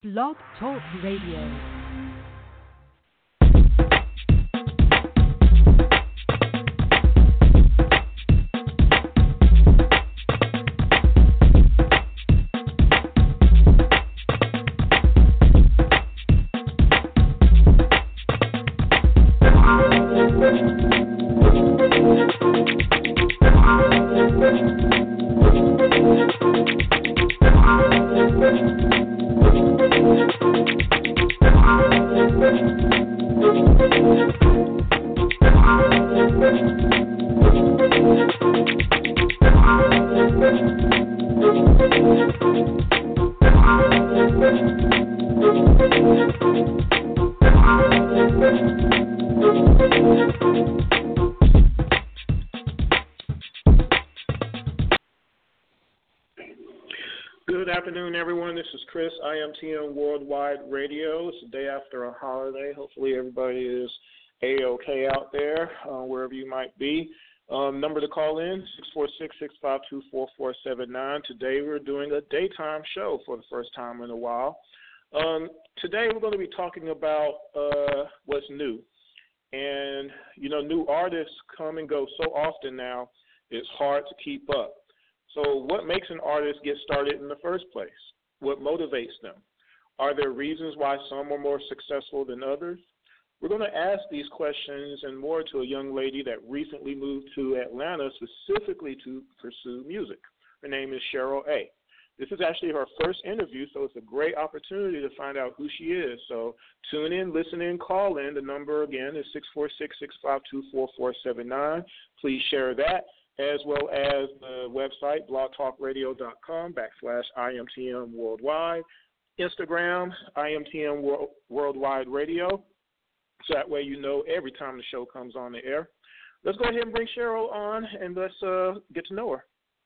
Blog Talk Radio. Good afternoon, everyone. This is Chris, IMTM Worldwide Radio. It's the day after a holiday. Hopefully everybody is A-OK out there, wherever you might be. Number to call in, 646-652-4479. Today we're doing a daytime show for the first time in a while. Today we're going to be talking about what's new. And, you know, new artists come and go so often now, it's hard to keep up. So what makes an artist get started in the first place? What motivates them? Are there reasons why some are more successful than others? We're going to ask these questions and more to a young lady that recently moved to Atlanta specifically to pursue music. Her name is Cheryl A. This is actually her first interview, so it's a great opportunity to find out who she is. So tune in, listen in, call in. The number again is 646-652-4479. Please share that, as well as the website, blogtalkradio.com/IMTM Worldwide, Instagram, IMTM Worldwide Radio, so that way you know every time the show comes on the air. Let's go ahead and bring Cheryl on, and let's get to know her.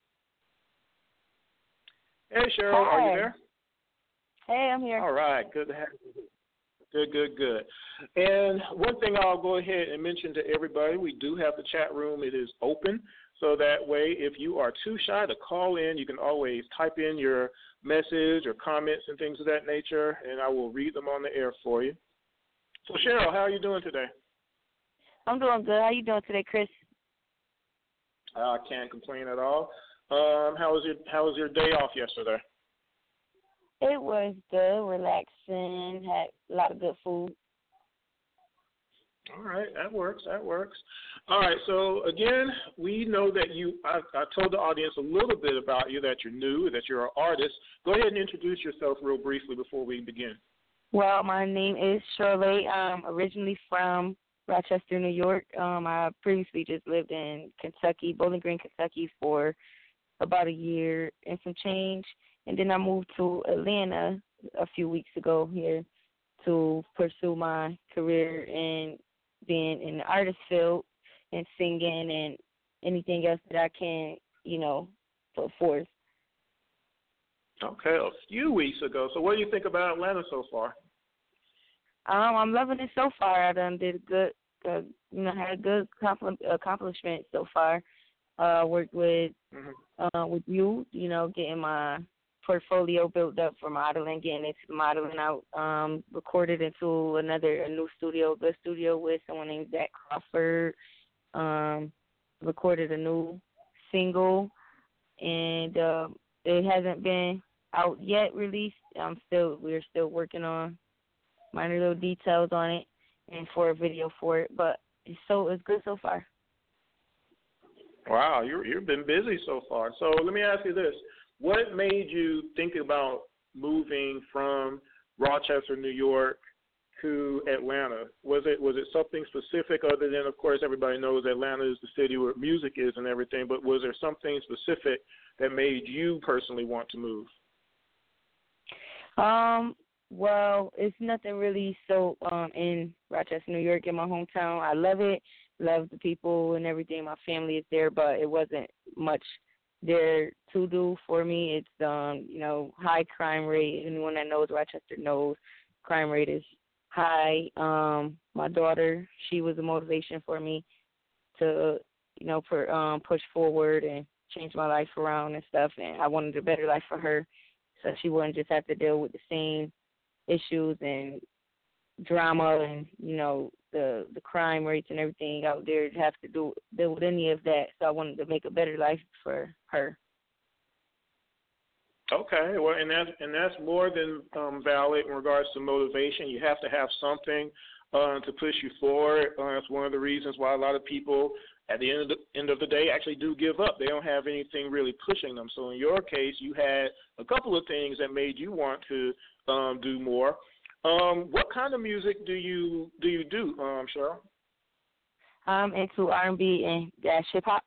Hey, Cheryl, Hi. are you there? Hey, I'm here. All right, good to have you. Good. And one thing I'll go ahead and mention to everybody, we do have the chat room. It is open. So that way, if you are too shy to call in, you can always type in your message or comments and things of that nature, and I will read them on the air for you. So, Cheryl, how are you doing today? I'm doing good. How you doing today, Chris? I can't complain at all. How was your day off yesterday? It was good, relaxing, had a lot of good food. All right, that works. All right, so again, we know that I told the audience a little bit about you, that you're new, that you're an artist. Go ahead and introduce yourself real briefly before we begin. Well, my name is Shirley. I'm originally from Rochester, New York. I previously just lived in Kentucky, Bowling Green, Kentucky for about a year and some change. And then I moved to Atlanta a few weeks ago here to pursue my career in being in the artist field and singing and anything else that I can, put forth. Okay, a few weeks ago. So what do you think about Atlanta so far? I'm loving it so far. I done did had a good accomplishment so far. Worked with you, getting my portfolio built up for modeling, getting into the modeling out, recorded into a new studio, good studio with someone named Zach Crawford, recorded a new single, and it hasn't been out yet released. We're still working on minor little details on it and for a video for it, but it's good so far. Wow, you've been busy so far. So let me ask you this. What made you think about moving from Rochester, New York to Atlanta? Was it something specific other than, of course, everybody knows Atlanta is the city where music is and everything, but was there something specific that made you personally want to move? Well, it's nothing really in Rochester, New York, in my hometown. I love it, love the people and everything. My family is there, but it wasn't much there to do for me. It's, high crime rate. Anyone that knows Rochester knows crime rate is high. My daughter, she was a motivation for me to, push forward and change my life around and stuff, and I wanted a better life for her, so she wouldn't just have to deal with the same issues and drama and, the crime rates and everything out there have to deal with any of that. So I wanted to make a better life for her. Okay, well, and that's more than valid in regards to motivation. You have to have something to push you forward. That's one of the reasons why a lot of people, at the end of the day, actually do give up. They don't have anything really pushing them. So in your case, you had a couple of things that made you want to do more. What kind of music do you do, Cheryl? I'm into R&B and hip hop.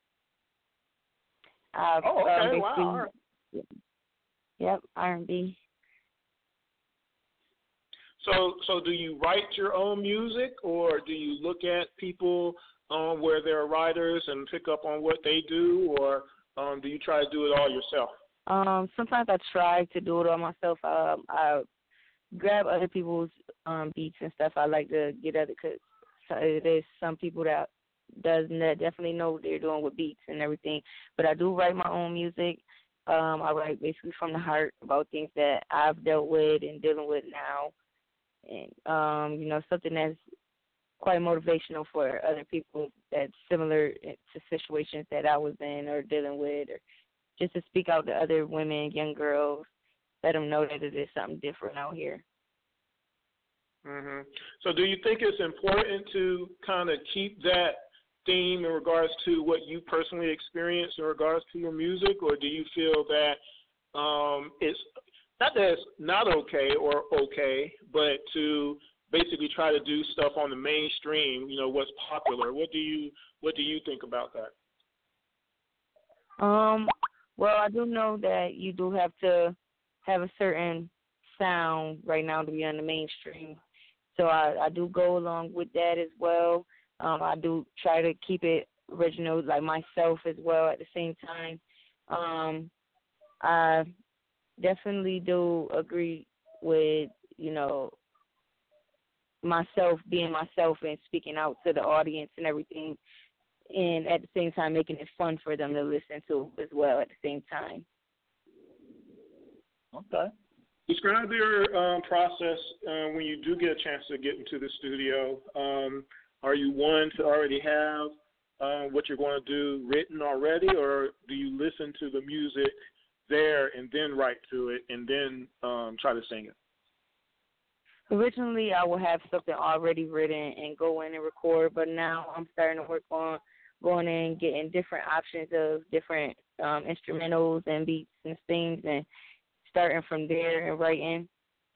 Okay, wow. Yep, R&B. So do you write your own music, or do you look at people where they're writers and pick up on what they do, or do you try to do it all yourself? Sometimes I try to do it all myself. I grab other people's beats and stuff. I like to get other, because there's some people that definitely know what they're doing with beats and everything. But I do write my own music. I write basically from the heart about things that I've dealt with and dealing with now. And, something that's quite motivational for other people that's similar to situations that I was in or dealing with, or just to speak out to other women, young girls, let them know that it is something different out here. Mm-hmm. So do you think it's important to kind of keep that theme in regards to what you personally experience in regards to your music, or do you feel that it's not that it's not okay or okay, but to basically try to do stuff on the mainstream, what's popular? What do you think about that? Well, I do know that you do have to have a certain sound right now to be on the mainstream. So I do go along with that as well. I do try to keep it original, like myself as well at the same time. I definitely do agree with, myself being myself and speaking out to the audience and everything, and at the same time making it fun for them to listen to as well at the same time. Okay. Describe your process when you do get a chance to get into the studio. Are you one to already have what you're going to do written already, or do you listen to the music there and then write to it and then try to sing it? Originally, I would have something already written and go in and record, but now I'm starting to work on going in and getting different options of different instrumentals and beats and things, and starting from there and writing,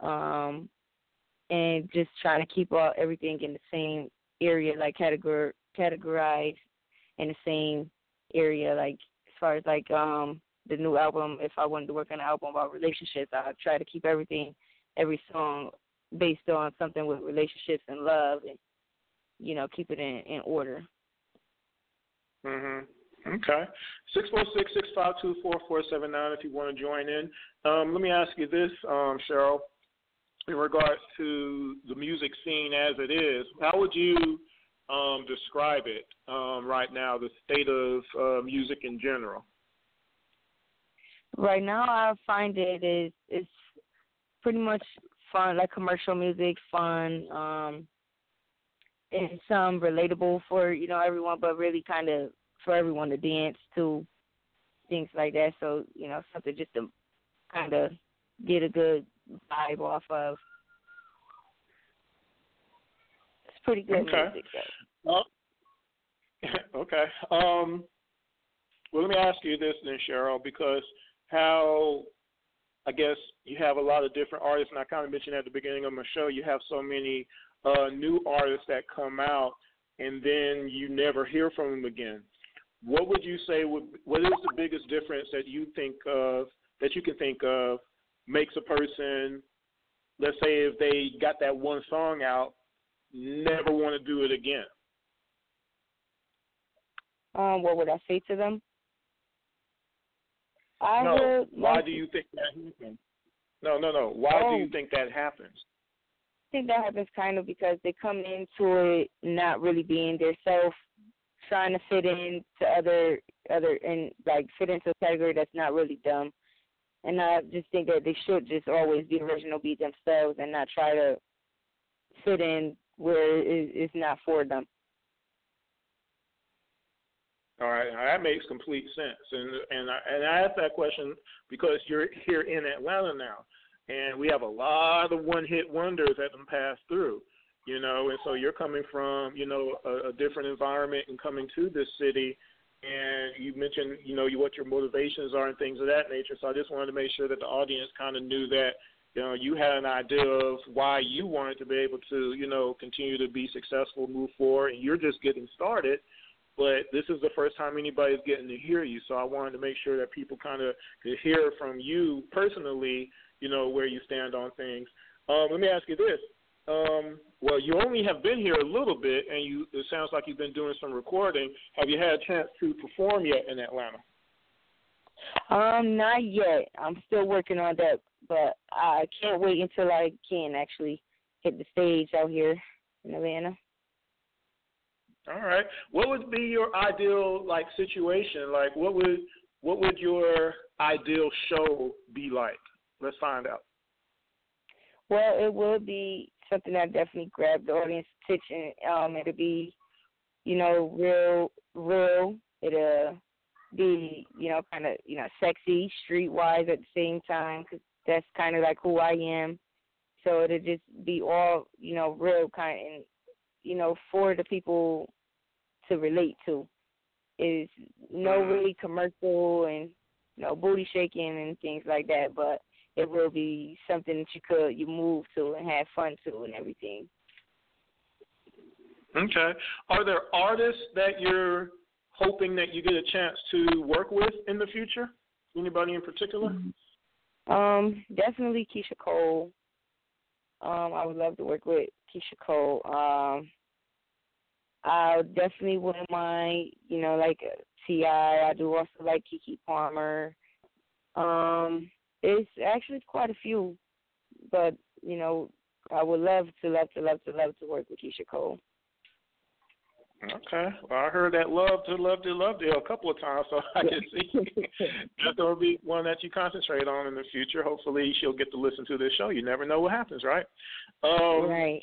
and just trying to keep everything in the same area, like categorized in the same area, like as far as like the new album. If I wanted to work on an album about relationships, I try to keep every song based on something with relationships and love, and keep it in order. Mhm. Okay. 646-652-4479 if you want to join in. Let me ask you this, Cheryl, in regards to the music scene as it is. How would you describe it right now, the state of music in general? Right now, I find it's pretty much fun, like commercial music, fun, and some relatable for everyone, but really kind of for everyone to dance to, things like that. So something just to kind of get a good vibe off of. It's pretty good music, though. Okay. Well, let me ask you this then, Cheryl, because how, I guess, you have a lot of different artists, and I kind of mentioned at the beginning of my show, you have so many new artists that come out, and then you never hear from them again. What would you say? What is the biggest difference that you can think of, makes a person, let's say, if they got that one song out, never want to do it again? What would I say to them? Why do you think that happens? No. Why do you think that happens? I think that happens kind of because they come into it not really being their self, trying to fit into other and like fit into a category that's not really them. And I just think that they should just always be original, be themselves, and not try to fit in where it's not for them. All right, now that makes complete sense, and I asked that question because you're here in Atlanta now, and we have a lot of one-hit wonders that have passed through, and so you're coming from a different environment and coming to this city, and you mentioned what your motivations are and things of that nature. So I just wanted to make sure that the audience kind of knew that you had an idea of why you wanted to be able to continue to be successful, move forward, and you're just getting started. But this is the first time anybody's getting to hear you, so I wanted to make sure that people kind of could hear from you personally, where you stand on things. Let me ask you this. Well, you only have been here a little bit, and it sounds like you've been doing some recording. Have you had a chance to perform yet in Atlanta? Not yet. I'm still working on that, but I can't wait until I can actually hit the stage out here in Atlanta. All right. What would be your ideal situation? Like, what would your ideal show be like? Let's find out. Well, it will be something that definitely grabbed the audience attention. It'll be, real. It'll be, kind of, sexy, streetwise at the same time, because that's kind of like who I am. So it'll just be all, real kind of, for the people to relate to. Is no really commercial and booty shaking and things like that, but it will be something that you move to and have fun to and everything. Okay. Are there artists that you're hoping that you get a chance to work with in the future? Anybody in particular? Definitely Keisha Cole. I would love to work with Keisha Cole. I definitely wouldn't mind, like T.I. I do also like Keke Palmer. It's actually quite a few, but, I would love to work with Keisha Cole. Okay. Well, I heard that love to a couple of times, so I can see that's going to be one that you concentrate on in the future. Hopefully she'll get to listen to this show. You never know what happens, right? Right.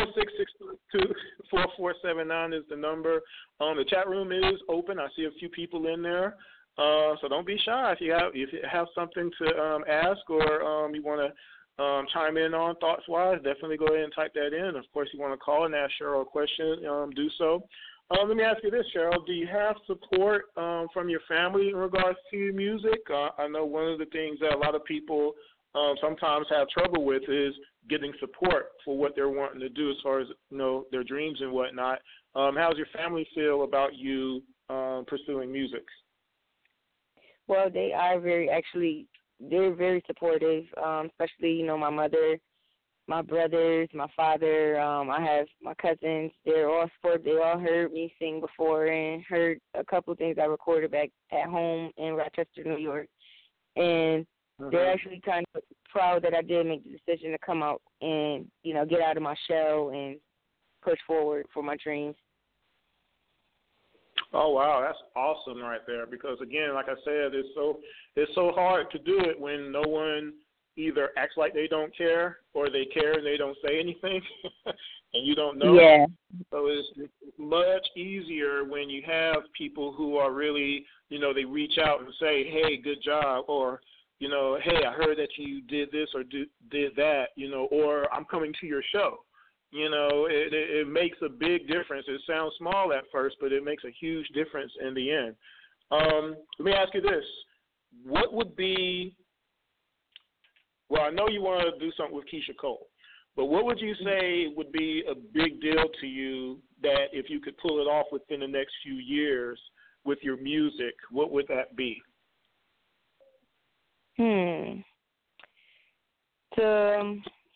646-622-4479 is the number. The chat room is open. I see a few people in there. So don't be shy if you have something to ask or you want to chime in on thoughts-wise, definitely go ahead and type that in. Of course, you want to call and ask Cheryl a question, do so. Let me ask you this, Cheryl. Do you have support from your family in regards to your music? I know one of the things that a lot of people sometimes have trouble with is getting support for what they're wanting to do as far as, their dreams and whatnot. How does your family feel about you pursuing music? Well, they're very supportive, especially, my mother, my brothers, my father. I have my cousins. They're all supportive. They all heard me sing before and heard a couple of things I recorded back at home in Rochester, New York. And they're actually kind of proud that I did make the decision to come out and, get out of my shell and push forward for my dreams. Oh wow, that's awesome right there. Because again, like I said, it's so hard to do it when no one either acts like they don't care or they care and they don't say anything, and you don't know. Yeah. So it's much easier when you have people who are really, they reach out and say, "Hey, good job," or "Hey, I heard that you did this or did that," or "I'm coming to your show." It makes a big difference. It sounds small at first, but it makes a huge difference in the end. Let me ask you this. What would be, well, I know you want to do something with Keisha Cole, but what would you say would be a big deal to you that if you could pull it off within the next few years with your music, what would that be? To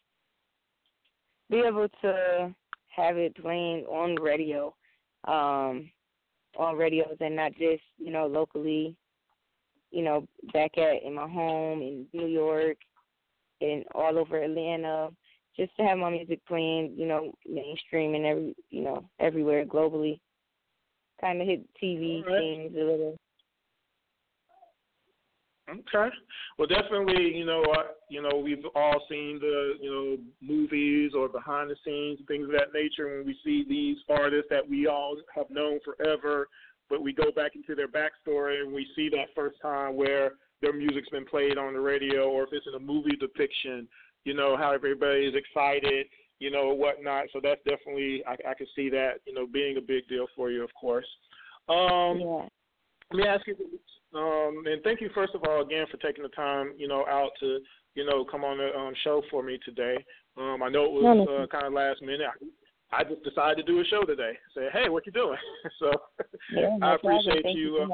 be able to have it playing on radio, on radios and not just, locally, back in my home in New York and all over Atlanta, just to have my music playing, mainstream and everywhere globally. Kind of hit TV things a little. Okay. Well, definitely, we've all seen the, movies or behind the scenes, things of that nature. When we see these artists that we all have known forever, but we go back into their backstory and we see that first time where their music's been played on the radio, or if it's in a movie depiction, how everybody is excited, whatnot. So that's definitely, I can see that, being a big deal for you, of course. Yeah. Let me ask you, and thank you, first of all, again, for taking the time, out to, come on the show for me today. I know it was kind of last minute. I just decided to do a show today. Say, hey, what you doing? So I appreciate Thank you.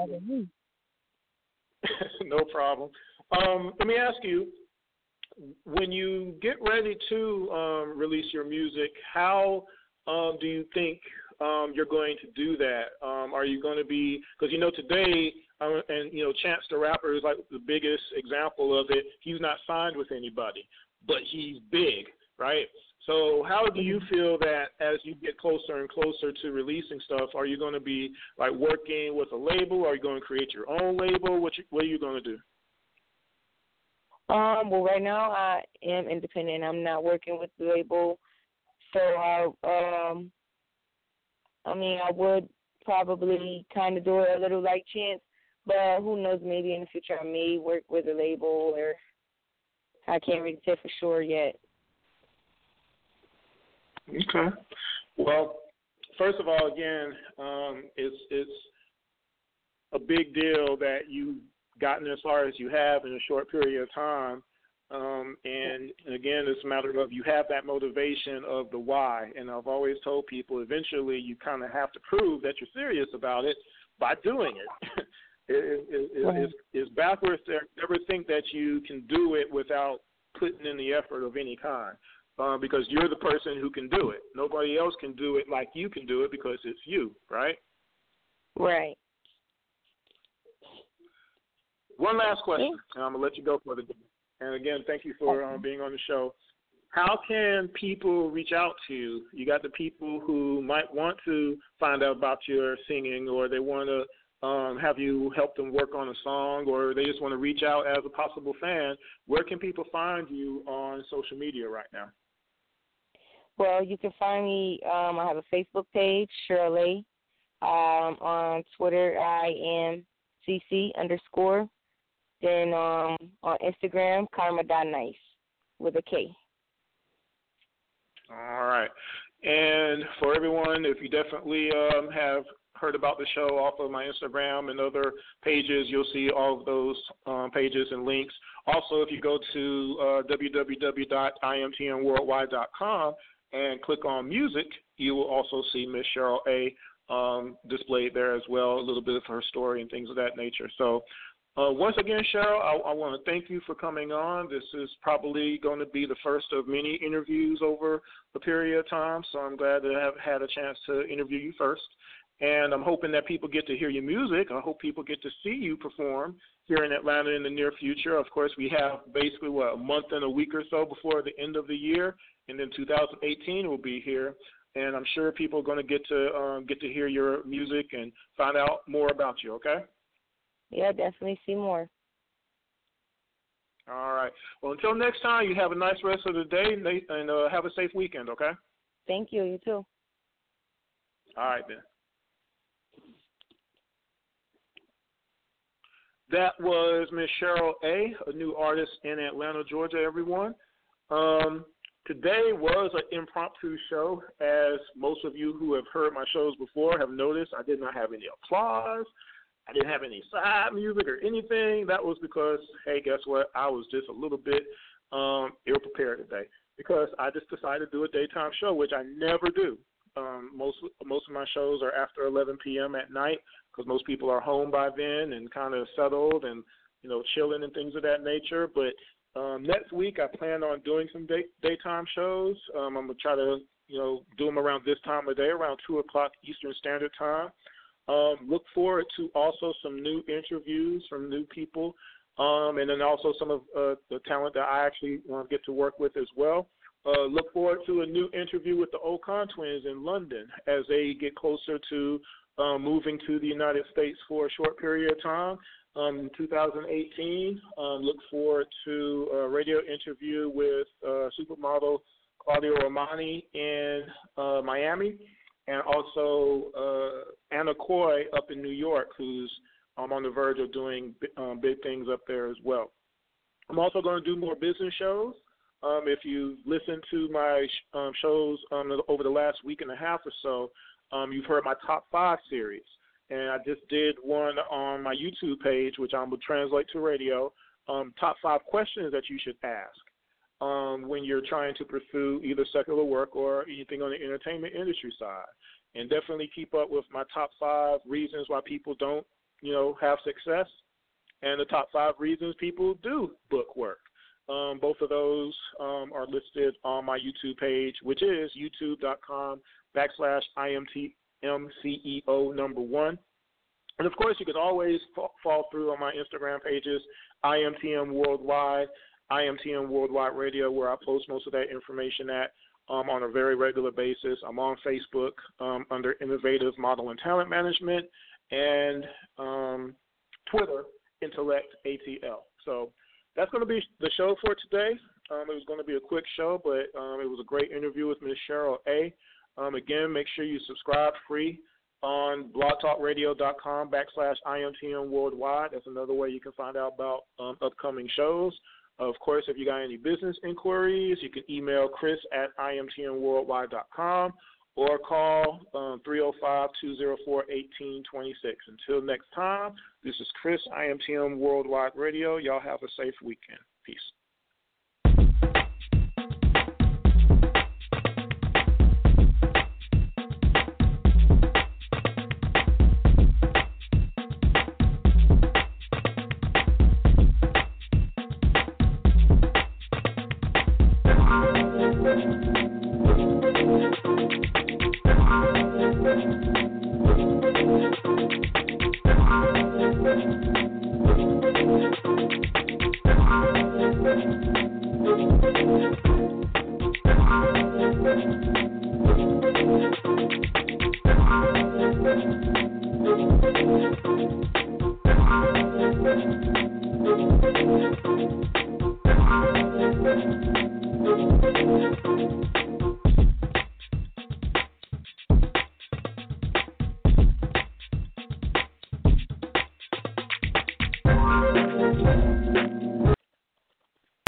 No problem. Let me ask you, when you get ready to release your music, how do you think you're going to do that? Are you going to be, because today, and Chance the Rapper is like the biggest example of it. He's not signed with anybody, but he's big, right? So how do you feel that as you get closer and closer to releasing stuff, are you going to be like working with a label? Are you going to create your own label? What are you going to do? Well, right now I am independent. I'm not working with the label, so I would probably kind of do it a little like Chance, but who knows? Maybe in the future I may work with a label, or I can't really say for sure yet. Okay. Well, first of all, again, it's a big deal that you've gotten as far as you have in a short period of time. And again, it's a matter of you have that motivation of the why. And I've always told people eventually you kind of have to prove that you're serious about it by doing it. It's backwards to ever think that you can do it without putting in the effort of any kind. Because you're the person who can do it. Nobody else can do it like you can do it because it's you, right? Right. One last question, and I'm going to let you go for the day. And again, thank you for being on the show. How can people reach out to you? You got the people who might want to find out about your singing, or they want to have you help them work on a song, or they just want to reach out as a possible fan. Where can people find you on social media right now? Well, you can find me. I have a Facebook page, Cheryl A. On Twitter, I am CC_. Then on Instagram, Karma.nice with a K. All right. And for everyone, if you definitely have heard about the show off of my Instagram and other pages, you'll see all of those pages and links. Also, if you go to www.imtnworldwide.com and click on music, you will also see Miss Cheryl A. Displayed there as well, a little bit of her story and things of that nature. So once again, Cheryl, I want to thank you for coming on. This is probably going to be the first of many interviews over a period of time, so I'm glad to have had a chance to interview you first. And I'm hoping that people get to hear your music. I hope people get to see you perform here in Atlanta in the near future. Of course, we have basically, a month and a week or so before the end of the year, and then 2018 will be here. And I'm sure people are going to get to hear your music and find out more about you, okay? Yeah, definitely see more. All right. Well, until next time, you have a nice rest of the day, and have a safe weekend, okay? Thank you. You too. All right, then. That was Miss Cheryl A., a new artist in Atlanta, Georgia, everyone. Today was an impromptu show. As most of you who have heard my shows before have noticed, I did not have any applause. I didn't have any side music or anything. That was because, hey, guess what? I was just a little bit ill-prepared today because I just decided to do a daytime show, which I never do. Most of my shows are after 11 p.m. at night because most people are home by then and kind of settled and, chilling and things of that nature. But next week I plan on doing some daytime shows. I'm going to try to, do them around this time of day, around 2 o'clock Eastern Standard Time. Look forward to also some new interviews from new people, and then also some of the talent that I actually get to work with as well. Look forward to a new interview with the Ocon twins in London as they get closer to moving to the United States for a short period of time. In 2018, look forward to a radio interview with supermodel Claudia Romani in Miami, and also Anna Coy up in New York, who's on the verge of doing big things up there as well. I'm also going to do more business shows. If you listen to my shows over the last week and a half or so, you've heard my Top 5 series. And I just did one on my YouTube page, which I'm going to translate to radio, top 5 questions that you should ask when you're trying to pursue either secular work or anything on the entertainment industry side. And definitely keep up with my top 5 reasons why people don't, have success, and the top 5 reasons people do book work. Both of those are listed on my YouTube page, which is youtube.com/IMTMCEO1. And, of course, you can always fall through on my Instagram pages, IMTM Worldwide, IMTM Worldwide Radio, where I post most of that information at on a very regular basis. I'm on Facebook under Innovative Model and Talent Management, and Twitter, Intellect ATL. So that's going to be the show for today. It was going to be a quick show, but it was a great interview with Ms. Cheryl A. Again, make sure you subscribe free on blogtalkradio.com/IMTM Worldwide. That's another way you can find out about upcoming shows. Of course, if you got any business inquiries, you can email chris@imtmworldwide.com or call 305-204-1826. Until next time, this is Chris, IMTM Worldwide Radio. Y'all have a safe weekend. Peace. Thank you.